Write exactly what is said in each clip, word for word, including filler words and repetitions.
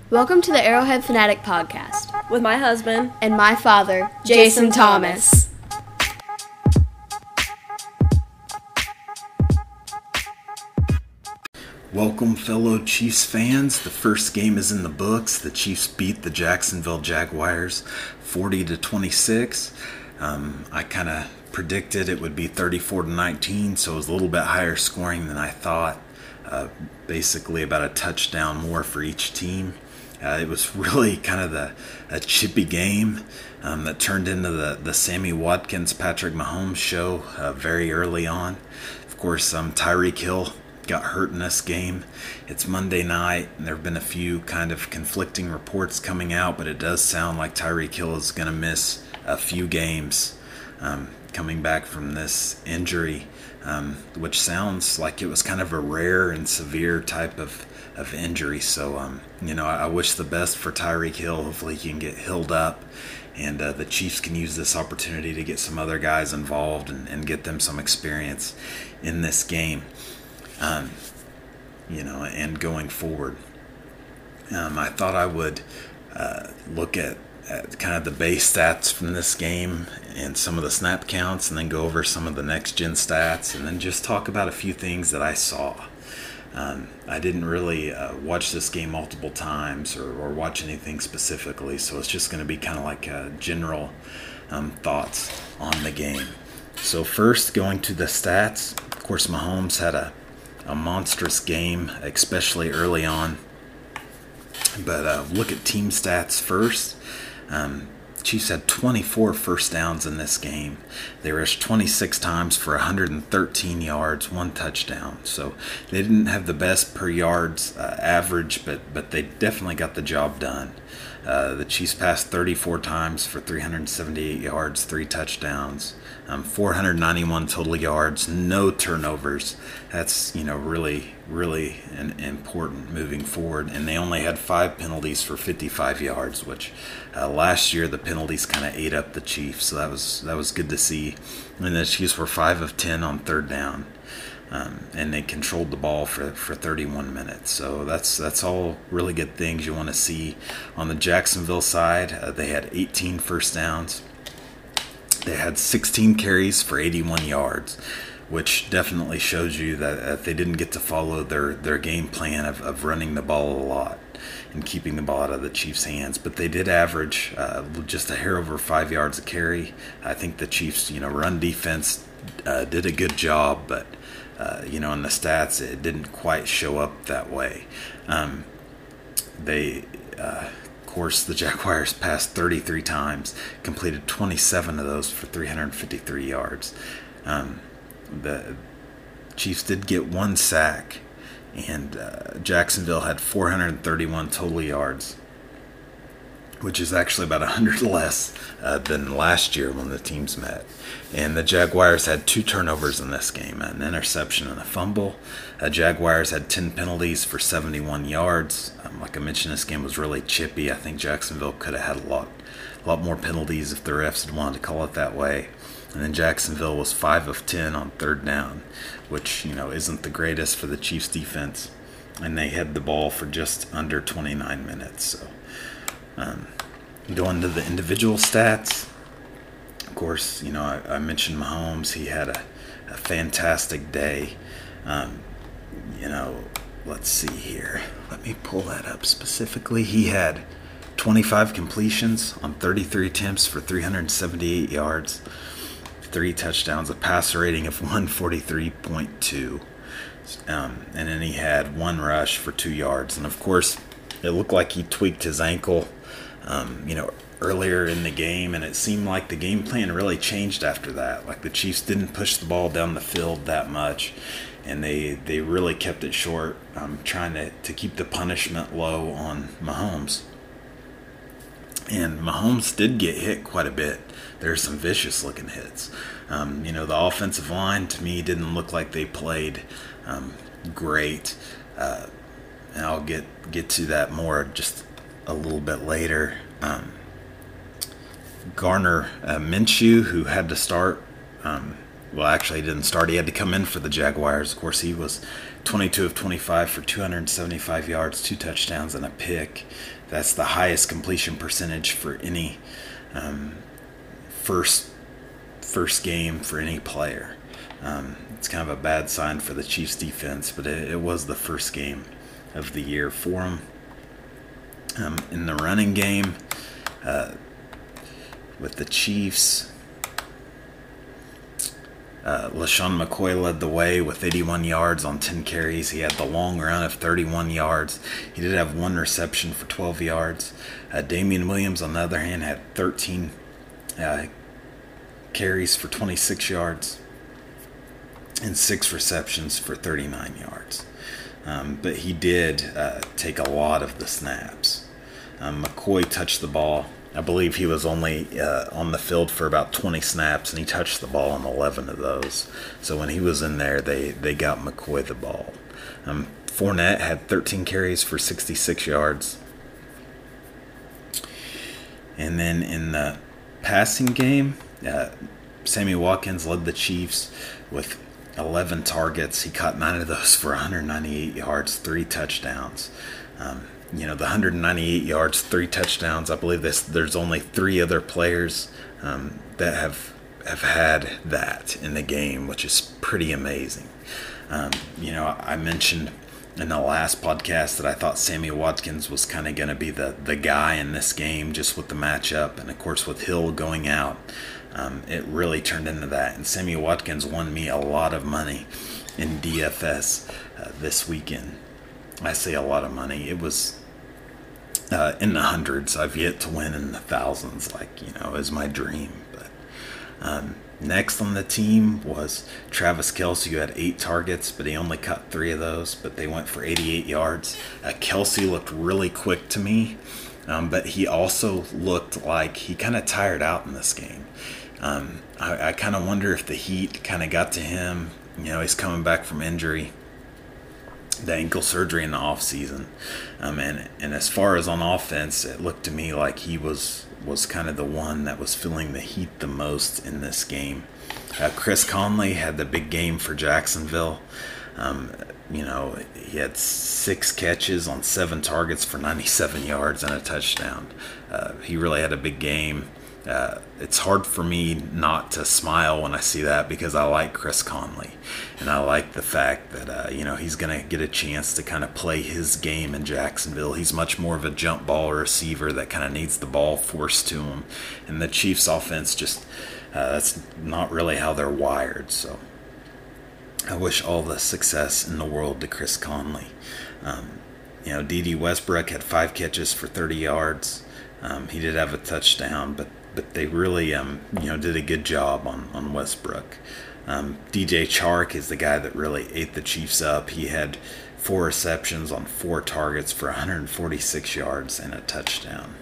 Welcome to the Arrowhead Fanatic Podcast with my husband and my father, Jason, Jason Thomas. Thomas. Welcome, fellow Chiefs fans. The first game is in the books. The Chiefs beat the Jacksonville Jaguars forty to twenty-six. Um, I kind of predicted it would be thirty-four to nineteen, so it was a little bit higher scoring than I thought. Uh, basically about a touchdown more for each team. Uh, it was really kind of the a chippy game um, that turned into the, the Sammy Watkins, Patrick Mahomes show uh, very early on. Of course, um, Tyreek Hill got hurt in this game. It's Monday night, and there have been a few kind of conflicting reports coming out, but it does sound like Tyreek Hill is going to miss a few games um, coming back from this injury, um, which sounds like it was kind of a rare and severe type of, of injury. So, um, you know, I, I wish the best for Tyreek Hill. Hopefully he can get healed up, and uh, the Chiefs can use this opportunity to get some other guys involved and, and get them some experience in this game. Um, you know, and going forward, um, I thought I would uh, look at, at kind of the base stats from this game and some of the snap counts, and then go over some of the next-gen stats, and then just talk about a few things that I saw. Um, I didn't really uh, watch this game multiple times or, or watch anything specifically, so it's just going to be kind of like uh, general um, thoughts on the game. So first, going to the stats, of course, Mahomes had a a monstrous game, especially early on. But uh, look at team stats first. Um, Chiefs had twenty-four first downs in this game. They rushed twenty-six times for one hundred thirteen yards, one touchdown. So they didn't have the best per yards uh, average, but but they definitely got the job done. Uh, the Chiefs passed thirty-four times for three hundred seventy-eight yards, three touchdowns, um, four hundred ninety-one total yards, no turnovers. That's, you know, really, really an, important moving forward. And they only had five penalties for fifty-five yards, which uh, last year the penalties kind of ate up the Chiefs. So that was that was good to see. And the Chiefs were five of ten on third down. Um, and they controlled the ball for, for thirty-one minutes. So that's that's all really good things you want to see. On the Jacksonville side, uh, they had eighteen first downs. They had sixteen carries for eighty-one yards, which definitely shows you that uh, they didn't get to follow their, their game plan of, of running the ball a lot and keeping the ball out of the Chiefs' hands. But they did average uh, just a hair over five yards a carry. I think the Chiefs, you know, run defense uh, did a good job, but Uh, you know, in the stats, it didn't quite show up that way. Um, they, uh, of course, the Jaguars passed thirty-three times, completed twenty-seven of those for three hundred fifty-three yards. Um, the Chiefs did get one sack, and uh, Jacksonville had four hundred thirty-one total yards, which is actually about one hundred less uh, than last year when the teams met. And the Jaguars had two turnovers in this game, an interception and a fumble. Uh, Jaguars had ten penalties for seventy-one yards. Um, like I mentioned, this game was really chippy. I think Jacksonville could have had a lot, a lot more penalties if the refs had wanted to call it that way. And then Jacksonville was five of ten on third down, which, you know, isn't the greatest for the Chiefs defense. And they had the ball for just under twenty-nine minutes. So um, going to the individual stats, of course, you know, I, I mentioned Mahomes. He had a, a fantastic day. Um, you know, let's see here. Let me pull that up specifically. He had twenty-five completions on thirty-three attempts for three hundred seventy-eight yards, three touchdowns, a passer rating of one forty-three point two. Um, and then he had one rush for two yards. And, of course, it looked like he tweaked his ankle, um, you know, earlier in the game, and it seemed like the game plan really changed after that. Like the Chiefs didn't push the ball down the field that much, and they they really kept it short, um, trying to, to keep the punishment low on Mahomes. And Mahomes did get hit quite a bit. There's some vicious looking hits. Um, you know, the offensive line to me didn't look like they played um, great, uh, and I'll get get to that more just a little bit later. Um, Gardner uh, Minshew, who had to start, um, well, actually, he didn't start. He had to come in for the Jaguars. Of course, he was twenty-two of twenty-five for two hundred seventy-five yards, two touchdowns, and a pick. That's the highest completion percentage for any um, first first game for any player. Um, it's kind of a bad sign for the Chiefs defense, but it, it was the first game of the year for them. Um, in the running game, uh, with the Chiefs, uh, LaShawn McCoy led the way with eighty-one yards on ten carries. He had the long run of thirty-one yards. He did have one reception for twelve yards. Uh, Damian Williams, on the other hand, had thirteen uh, carries for twenty-six yards and six receptions for thirty-nine yards. Um, but he did uh, take a lot of the snaps. Um, McCoy touched the ball. I believe he was only uh, on the field for about twenty snaps, and he touched the ball on eleven of those. So when he was in there, they, they got McCoy the ball. Um, Fournette had thirteen carries for sixty-six yards. And then in the passing game, uh, Sammy Watkins led the Chiefs with eleven targets. He caught nine of those for one hundred ninety-eight yards, three touchdowns. Um, you know, the one hundred ninety-eight yards, three touchdowns, I believe this, there's only three other players um, that have have had that in the game, which is pretty amazing. Um, you know, I mentioned in the last podcast that I thought Sammy Watkins was kind of going to be the, the guy in this game just with the matchup. And, of course, with Hill going out, um, it really turned into that. And Sammy Watkins won me a lot of money in D F S uh, this weekend. I say a lot of money. It was uh, in the hundreds. I've yet to win in the thousands, like, you know, is my dream. But um, next on the team was Travis Kelce, who had eight targets, but he only caught three of those, but they went for eighty-eight yards. Uh, Kelce looked really quick to me, um, but he also looked like he kind of tired out in this game. Um, I, I kind of wonder if the heat kind of got to him. You know, he's coming back from injury, the ankle surgery in the off season, um, and and as far as on offense, it looked to me like he was was kind of the one that was feeling the heat the most in this game. Uh, Chris Conley had the big game for Jacksonville. Um, you know, he had six catches on seven targets for ninety-seven yards and a touchdown. Uh, he really had a big game. Uh, it's hard for me not to smile when I see that because I like Chris Conley, and I like the fact that uh, you know, he's going to get a chance to kind of play his game in Jacksonville. He's much more of a jump ball receiver that kind of needs the ball forced to him, and the Chiefs' offense just uh, that's not really how they're wired. So I wish all the success in the world to Chris Conley. Um, you know, D D Westbrook had five catches for thirty yards. Um, he did have a touchdown, but but they really, um, you know, did a good job on, on Westbrook. Um, D J Chark is the guy that really ate the Chiefs up. He had four receptions on four targets for one hundred forty-six yards and a touchdown.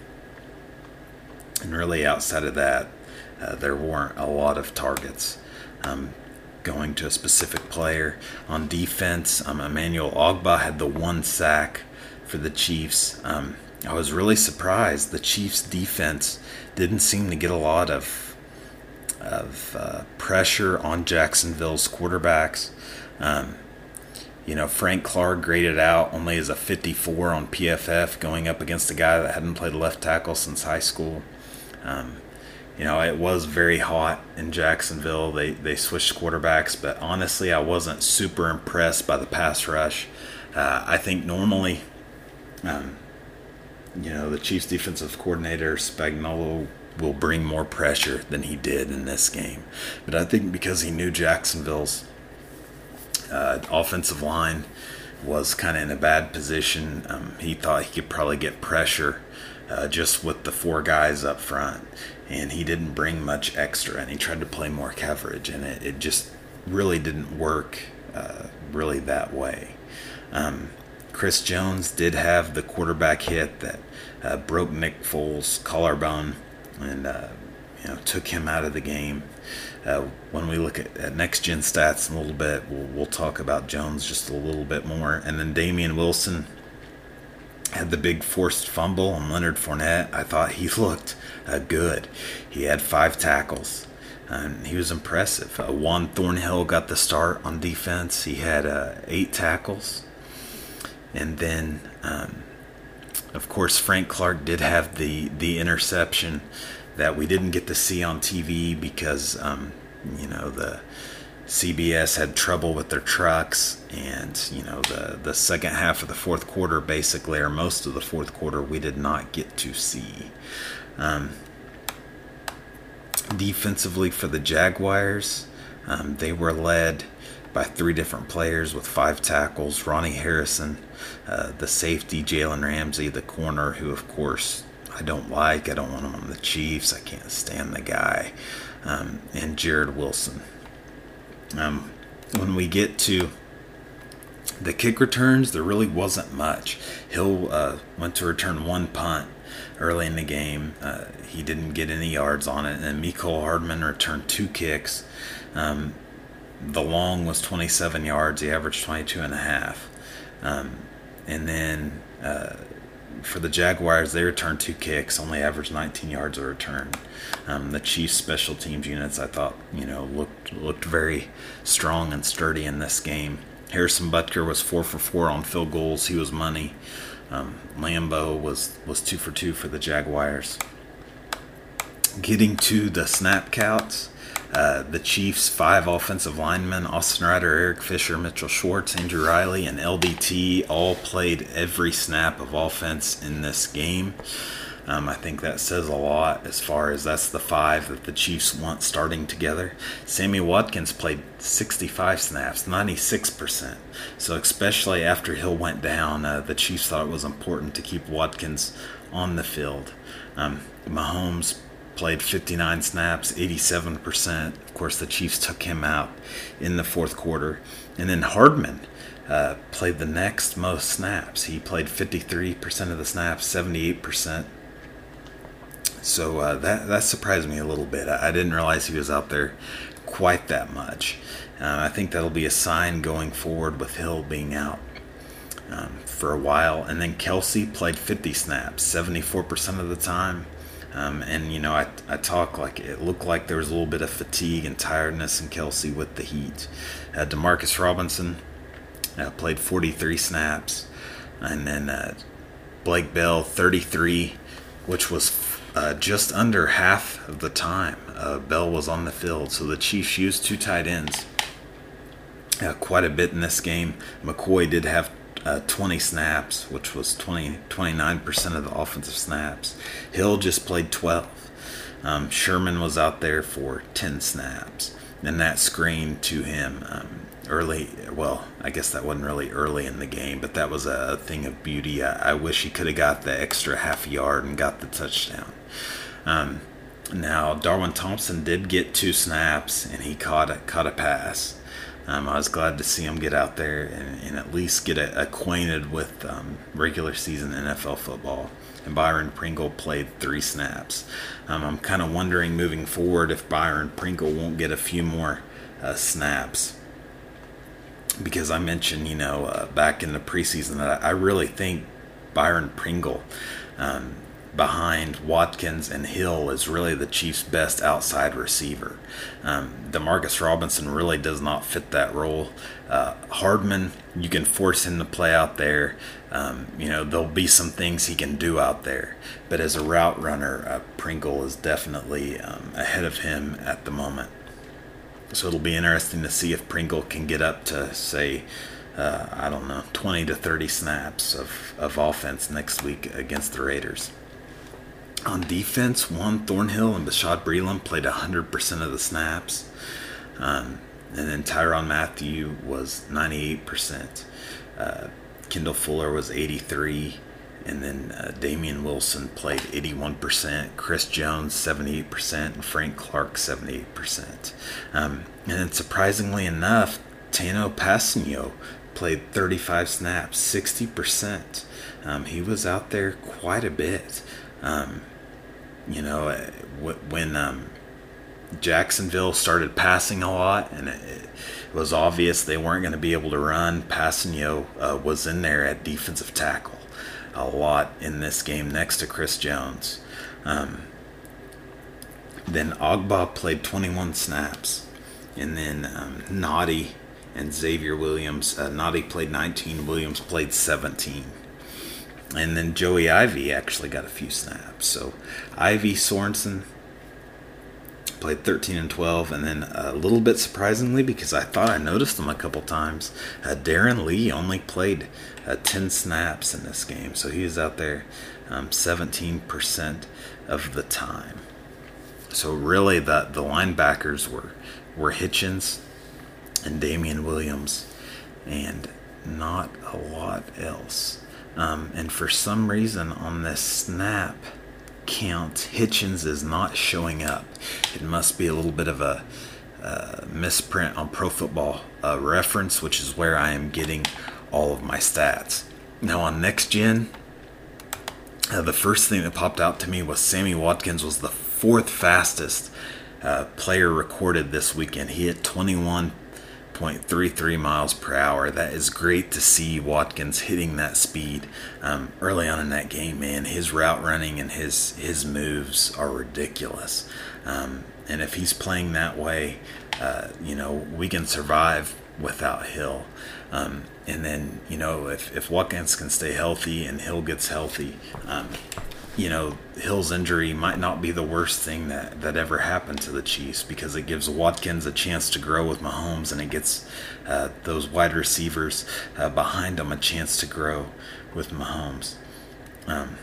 And really outside of that, uh, there weren't a lot of targets um, going to a specific player. On defense, um, Emmanuel Ogbah had the one sack for the Chiefs. Um, I was really surprised. The Chiefs' defense didn't seem to get a lot of of uh, pressure on Jacksonville's quarterbacks. Um, you know, Frank Clark graded out only as a fifty-four on P F F, going up against a guy that hadn't played left tackle since high school. Um, you know, it was very hot in Jacksonville. They they switched quarterbacks, but honestly, I wasn't super impressed by the pass rush. Uh, I think normally, um, you know, the Chiefs defensive coordinator, Spagnuolo, will bring more pressure than he did in this game. But I think because he knew Jacksonville's uh, offensive line was kind of in a bad position, um, he thought he could probably get pressure uh, just with the four guys up front. And he didn't bring much extra, and he tried to play more coverage, and it, it just really didn't work uh, really that way. Um, Chris Jones did have the quarterback hit that uh, broke Nick Foles' collarbone and uh, you know, took him out of the game. Uh, when we look at, at next-gen stats in a little bit, we'll, we'll talk about Jones just a little bit more. And then Damian Wilson had the big forced fumble on Leonard Fournette. I thought he looked uh, good. He had five tackles. and he was impressive. Uh, Juan Thornhill got the start on defense. He had uh, eight tackles. And then, um, of course, Frank Clark did have the, the interception that we didn't get to see on T V because, um, you know, the C B S had trouble with their trucks, and you know the the second half of the fourth quarter, basically, or most of the fourth quarter, we did not get to see. Um, defensively for the Jaguars, um, they were led by three different players with five tackles. Ronnie Harrison, uh, the safety, Jalen Ramsey, the corner, who of course I don't like. I don't want him on the Chiefs. I can't stand the guy, um, and Jared Wilson. Um, when we get to the kick returns, there really wasn't much. Hill uh, went to return one punt early in the game. Uh, he didn't get any yards on it. And then Mecole Hardman returned two kicks. Um, the long was twenty-seven yards. He averaged twenty-two and a half. Um, and then uh, for the Jaguars, they returned two kicks, only averaged nineteen yards a return. Um, the Chiefs' special teams units, I thought, you know, looked looked very strong and sturdy in this game. Harrison Butker was four for four on field goals. He was money. Um, Lambo was, was two for two for the Jaguars. Getting to the snap counts, uh, the Chiefs' five offensive linemen, Austin Ryder, Eric Fisher, Mitchell Schwartz, Andrew Riley, and L D T all played every snap of offense in this game. Um, I think that says a lot as far as that's the five that the Chiefs want starting together. Sammy Watkins played sixty-five snaps, ninety-six percent. So especially after Hill went down, uh, the Chiefs thought it was important to keep Watkins on the field. Um, Mahomes played fifty-nine snaps, eighty-seven percent. Of course, the Chiefs took him out in the fourth quarter. And then Hardman uh, played the next most snaps. He played fifty-three percent of the snaps, seventy-eight percent. So uh, that that surprised me a little bit. I, I didn't realize he was out there quite that much. Uh, I think that'll be a sign going forward with Hill being out um, for a while. And then Kelsey played fifty snaps, seventy-four percent of the time. Um, and, you know, I, I talk like it looked like there was a little bit of fatigue and tiredness in Kelsey with the heat. Uh, Demarcus Robinson uh, played forty-three snaps. And then uh, Blake Bell, thirty-three, which was uh, just under half of the time uh, Bell was on the field. So the Chiefs used two tight ends uh, quite a bit in this game. McCoy did have Uh, twenty snaps, which was twenty, twenty-nine percent of the offensive snaps. Hill just played twelve. Um, Sherman was out there for ten snaps. And that screen to him um, early, well, I guess that wasn't really early in the game, but that was a thing of beauty. I, I wish he could have got the extra half yard and got the touchdown. Um, now, Darwin Thompson did get two snaps, and he caught a, caught a pass. Um, I was glad to see him get out there and, and at least get a, acquainted with um, regular season N F L football. And Byron Pringle played three snaps. Um, I'm kind of wondering moving forward if Byron Pringle won't get a few more uh, snaps. Because I mentioned, you know, uh, back in the preseason that I, I really think Byron Pringle, um, behind Watkins and Hill, is really the Chiefs' best outside receiver. Um, Demarcus Robinson really does not fit that role. Uh, Hardman, you can force him to play out there. Um, you know, there'll be some things he can do out there. But as a route runner, uh, Pringle is definitely um, ahead of him at the moment. So it'll be interesting to see if Pringle can get up to, say, uh, I don't know, twenty to thirty snaps of, of offense next week against the Raiders. On defense, Juan Thornhill and Bashaud Breeland played one hundred percent of the snaps. Um, and then Tyrann Mathieu was ninety-eight percent. Uh, Kendall Fuller was eighty-three. And then uh, Damian Wilson played eighty-one percent. Chris Jones, seventy-eight percent. And Frank Clark, seventy-eight percent. Um, and then surprisingly enough, Tano Passanio played thirty-five snaps, sixty percent. Um, he was out there quite a bit. Um, You know, when um, Jacksonville started passing a lot and it was obvious they weren't going to be able to run, Passanio uh, was in there at defensive tackle a lot in this game next to Chris Jones. Um, Then Ogba played twenty-one snaps. And then um, Noddy and Xavier Williams. Uh, Noddy played nineteen. Williams played seventeen. And then Joey Ivey actually got a few snaps. So Ivey, Sorensen played thirteen and twelve. And then a little bit surprisingly, because I thought I noticed them a couple times, uh, Darren Lee only played uh, ten snaps in this game. So he was out there um, seventeen percent of the time. So really the, the linebackers were, were Hitchens and Damian Williams and not a lot else. Um, and for some reason on this snap count, Hitchens is not showing up. It must be a little bit of a uh, misprint on Pro Football uh, Reference, which is where I am getting all of my stats. Now on Next Gen, uh, the first thing that popped out to me was Sammy Watkins was the fourth fastest uh, player recorded this weekend. He hit twenty-one point three three miles per hour. That is great to see Watkins hitting that speed um, early on in that game, man. His route running and his his moves are ridiculous. Um, and if he's playing that way, uh, you know, we can survive without Hill. Um, and then, you know, if, if Watkins can stay healthy and Hill gets healthy, um, you know, Hill's injury might not be the worst thing that, that ever happened to the Chiefs, because it gives Watkins a chance to grow with Mahomes, and it gets uh, those wide receivers uh, behind him a chance to grow with Mahomes. Um,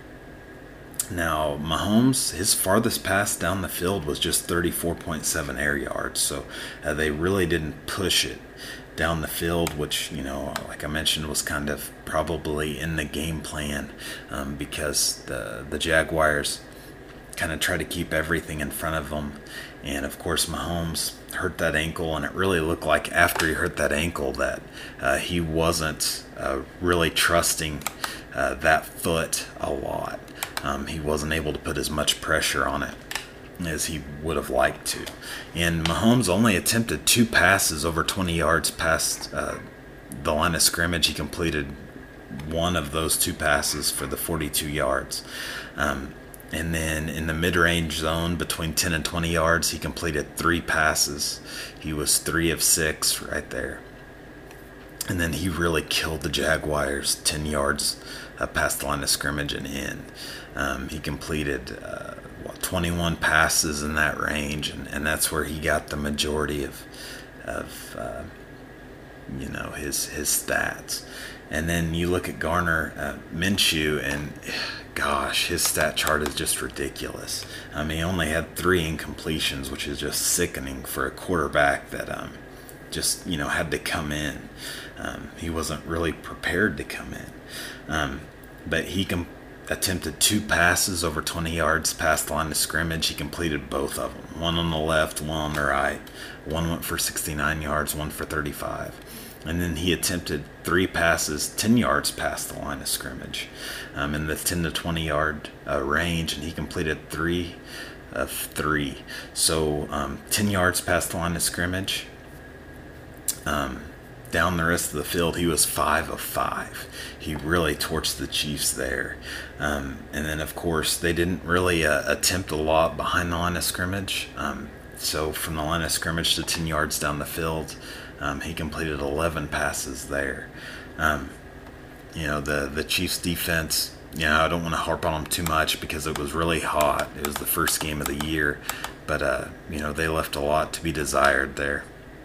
now, Mahomes, his farthest pass down the field was just thirty-four point seven air yards, so uh, they really didn't push it down the field, which, you know, like I mentioned, was kind of probably in the game plan um, because the the Jaguars kind of try to keep everything in front of them. And of course, Mahomes hurt that ankle, and it really looked like after he hurt that ankle that uh, he wasn't uh, really trusting uh, that foot a lot. Um, he wasn't able to put as much pressure on it as he would have liked to. And Mahomes only attempted two passes over twenty yards past uh, the line of scrimmage. He completed one of those two passes for the forty-two yards. Um, and then in the mid-range zone between ten and twenty yards, he completed three passes. He was three of six right there. And then he really killed the Jaguars ten yards uh, past the line of scrimmage and in. Um, he completed uh, what, twenty-one passes in that range, and, and that's where he got the majority of, of uh, you know, his his stats. And then you look at Garner uh, Minshew, and gosh, his stat chart is just ridiculous. I mean, he only had three incompletions, which is just sickening for a quarterback that um, just, you know, had to come in. Um, he wasn't really prepared to come in. Um, but he com- attempted two passes over twenty yards past the line of scrimmage. He completed both of them. One on the left, one on the right. One went for sixty-nine yards, one for thirty-five. And then he attempted three passes ten yards past the line of scrimmage um, in the ten to twenty yard uh, range, and he completed three of three. So um, ten yards past the line of scrimmage. Um, down the rest of the field, he was five of five. He really torched the Chiefs there. Um, and then, of course, they didn't really uh, attempt a lot behind the line of scrimmage. Um, so from the line of scrimmage to ten yards down the field, um, he completed eleven passes there. Um, you know, the, the Chiefs defense, you know, I don't want to harp on them too much because it was really hot. It was the first game of the year. But, uh, you know, they left a lot to be desired there.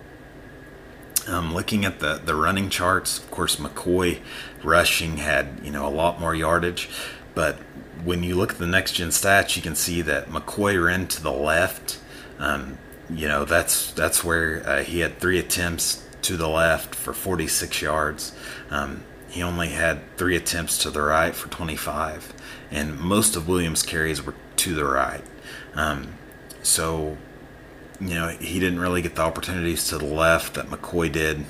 Um, looking at the, the running charts, of course, McCoy rushing had, you know, a lot more yardage. But when you look at the next-gen stats, you can see that McCoy ran to the left. Um, you know, that's that's where uh, he had three attempts to the left for forty-six yards. Um, he only had three attempts to the right for twenty-five. And most of Williams' carries were to the right. Um, so... You know, he didn't really get the opportunities to the left that McCoy did.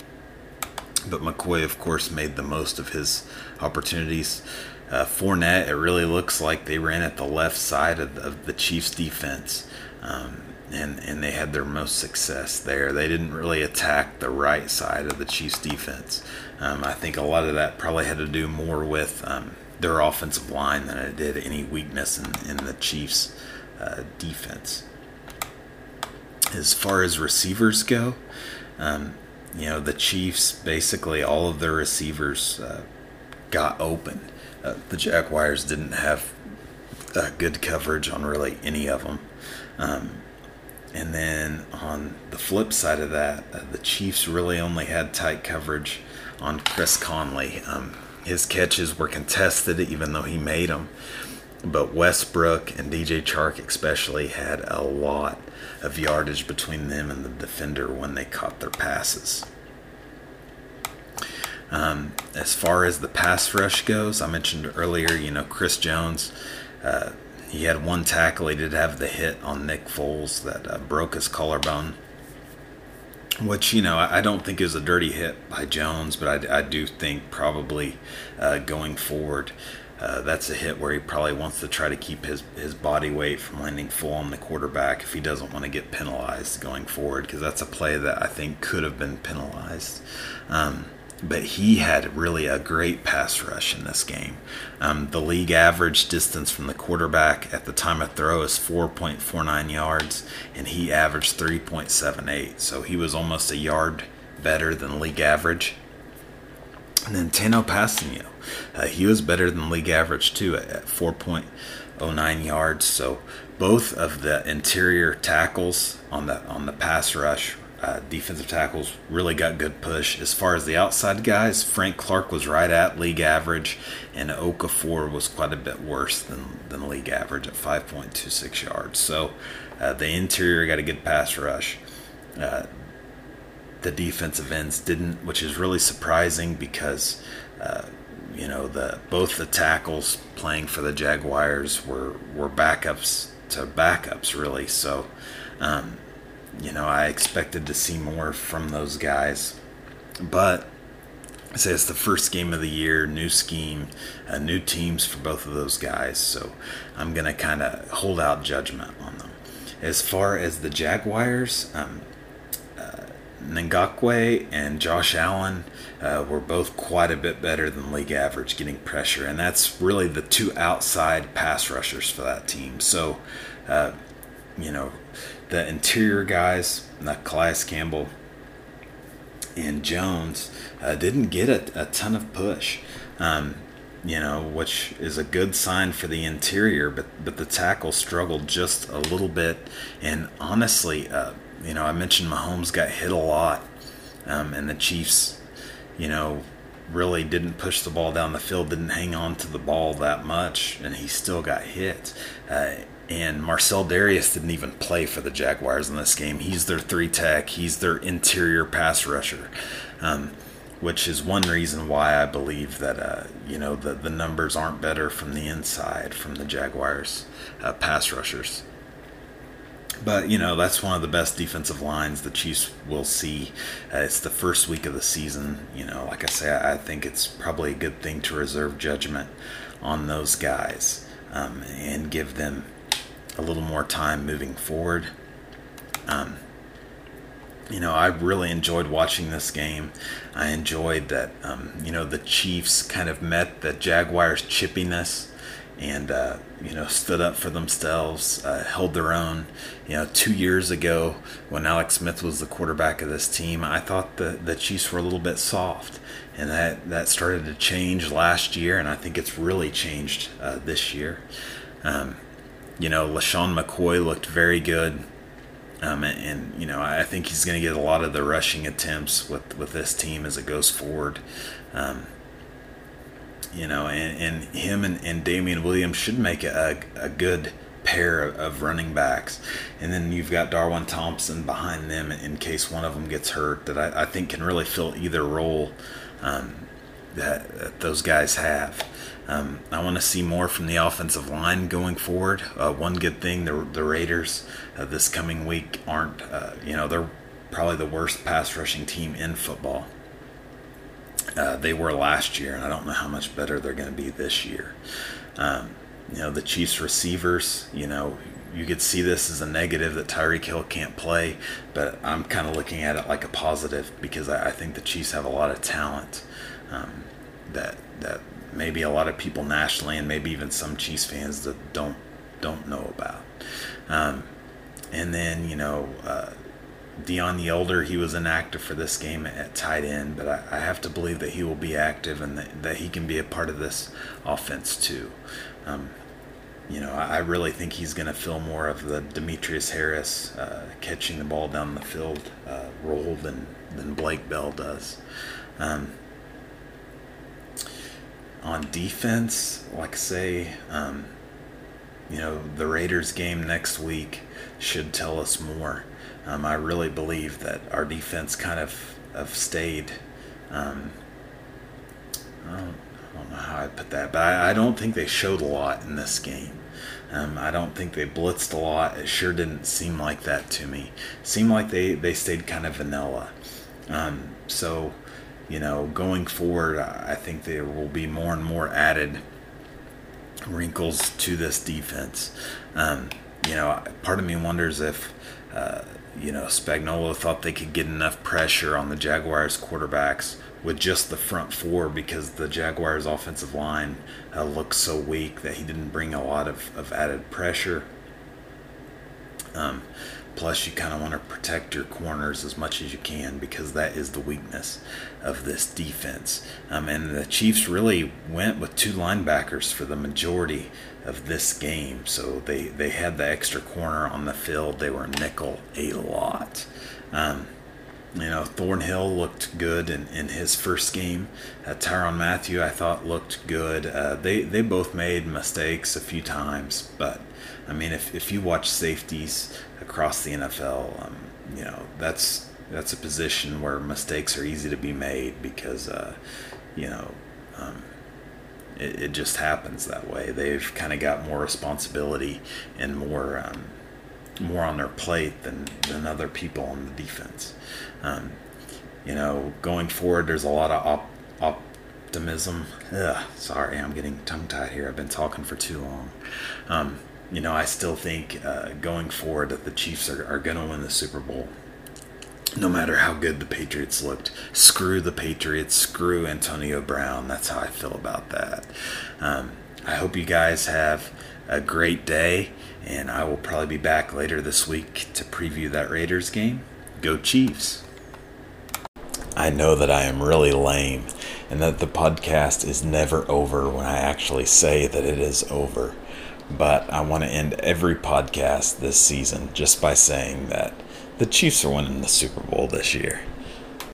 But McCoy, of course, made the most of his opportunities. Uh, Fournette, it really looks like they ran at the left side of the, of the Chiefs' defense. Um, and, and they had their most success there. They didn't really attack the right side of the Chiefs' defense. Um, I think a lot of that probably had to do more with um, their offensive line than it did any weakness in, in the Chiefs' uh, defense. As far as receivers go, um, you know, the Chiefs, basically all of their receivers uh, got open. Uh, the Jaguars didn't have uh, good coverage on really any of them. Um, and then on the flip side of that, uh, the Chiefs really only had tight coverage on Chris Conley. Um, his catches were contested even though he made them. But Westbrook and D J Chark especially had a lot of yardage between them and the defender when they caught their passes. Um, as far as the pass rush goes, I mentioned earlier, you know, Chris Jones, uh, he had one tackle. He did have the hit on Nick Foles that uh, broke his collarbone, which, you know, I, I don't think is a dirty hit by Jones, but I, I do think probably uh, going forward, Uh, that's a hit where he probably wants to try to keep his, his body weight from landing full on the quarterback if he doesn't want to get penalized going forward, because that's a play that I think could have been penalized. Um, but he had really a great pass rush in this game. Um, the league average distance from the quarterback at the time of throw is four point four nine yards, and he averaged three point seven eight, so he was almost a yard better than league average. And then Tano Passanio, uh, he was better than league average too at, at four point oh nine yards. So both of the interior tackles on the on the pass rush, uh, defensive tackles, really got good push. As far as the outside guys, Frank Clark was right at league average, and Okafor was quite a bit worse than, than league average at five point two six yards. So uh, the interior got a good pass rush. Uh, The defensive ends didn't, which is really surprising because, uh, you know, the both the tackles playing for the Jaguars were, were backups to backups, really. So, um, you know, I expected to see more from those guys. But I say it's the first game of the year, new scheme, uh, new teams for both of those guys. So I'm going to kind of hold out judgment on them. As far as the Jaguars, um, Ngakwe and Josh Allen uh, were both quite a bit better than league average getting pressure, and that's really the two outside pass rushers for that team. So, uh, you know, the interior guys, like Calais Campbell and Jones, uh, didn't get a, a ton of push, um, you know, which is a good sign for the interior, but, but the tackle struggled just a little bit, and honestly, uh, You know, I mentioned Mahomes got hit a lot, um, and the Chiefs, you know, really didn't push the ball down the field, didn't hang on to the ball that much, and he still got hit. Uh, and Marcel Darius didn't even play for the Jaguars in this game. He's their three tech. He's their interior pass rusher, um, which is one reason why I believe that, uh, you know, the, the numbers aren't better from the inside from the Jaguars uh, pass rushers. But, you know, that's one of the best defensive lines the Chiefs will see. Uh, it's the first week of the season. You know, like I say, I think it's probably a good thing to reserve judgment on those guys um, and give them a little more time moving forward. Um, you know, I really enjoyed watching this game. I enjoyed that, um, you know, the Chiefs kind of met the Jaguars' chippiness and, uh, you know, stood up for themselves, uh, held their own. You know, two years ago when Alex Smith was the quarterback of this team, I thought the, the Chiefs were a little bit soft. And that, that started to change last year, and I think it's really changed uh, this year. Um, you know, LaShawn McCoy looked very good. Um, and, and, you know, I think he's going to get a lot of the rushing attempts with, with this team as it goes forward. Um, You know, and, and him and, and Damian Williams should make a, a good pair of, of running backs. And then you've got Darwin Thompson behind them in case one of them gets hurt that I, I think can really fill either role um, that, that those guys have. Um, I want to see more from the offensive line going forward. Uh, one good thing, the, the Raiders uh, this coming week aren't, uh, you know, they're probably the worst pass rushing team in football. Uh, they were last year, and I don't know how much better they're going to be this year. Um, you know, the Chiefs receivers, you know, you could see this as a negative that Tyreek Hill can't play, but I'm kind of looking at it like a positive because I, I think the Chiefs have a lot of talent um, that that maybe a lot of people nationally and maybe even some Chiefs fans that don't don't know about. Um, and then, you know, uh, Deion Elder, he was inactive for this game at tight end, but I, I have to believe that he will be active and that, that he can be a part of this offense too. Um, you know, I, I really think he's going to fill more of the Demetrius Harris uh, catching the ball down the field uh, role than, than Blake Bell does. Um, on defense, like I say, um, you know, the Raiders game next week should tell us more. Um, I really believe that our defense kind of have stayed. Um, I, don't, I don't know how I put that, but I, I don't think they showed a lot in this game. Um, I don't think they blitzed a lot. It sure didn't seem like that to me. It seemed like they, they stayed kind of vanilla. Um, so, you know, going forward, I think there will be more and more added wrinkles to this defense. Um, you know, part of me wonders if, uh, you know, Spagnuolo thought they could get enough pressure on the Jaguars quarterbacks with just the front four because the Jaguars offensive line uh, looked so weak that he didn't bring a lot of, of added pressure. Um, plus, you kind of want to protect your corners as much as you can because that is the weakness of this defense. Um, and the Chiefs really went with two linebackers for the majority of this game. So they, they had the extra corner on the field. They were nickel a lot. Um, you know, Thornhill looked good in, in his first game. Uh, Tyrann Mathieu, I thought, looked good. Uh, they, they both made mistakes a few times. But, I mean, if, if you watch safeties across the N F L, um, you know, that's that's a position where mistakes are easy to be made because, uh, you know, um, it, it just happens that way. They've kind of got more responsibility and more um, more on their plate than, than other people on the defense. Um, you know, going forward, there's a lot of op- optimism. Ugh, sorry, I'm getting tongue-tied here. I've been talking for too long. Um, you know, I still think uh, going forward that the Chiefs are, are going to win the Super Bowl. No matter how good the Patriots looked. Screw the Patriots. Screw Antonio Brown. That's how I feel about that. Um, I hope you guys have a great day, and I will probably be back later this week to preview that Raiders game. Go Chiefs. I know that I am really lame and that the podcast is never over when I actually say that it is over. But I want to end every podcast this season just by saying that the Chiefs are winning the Super Bowl this year.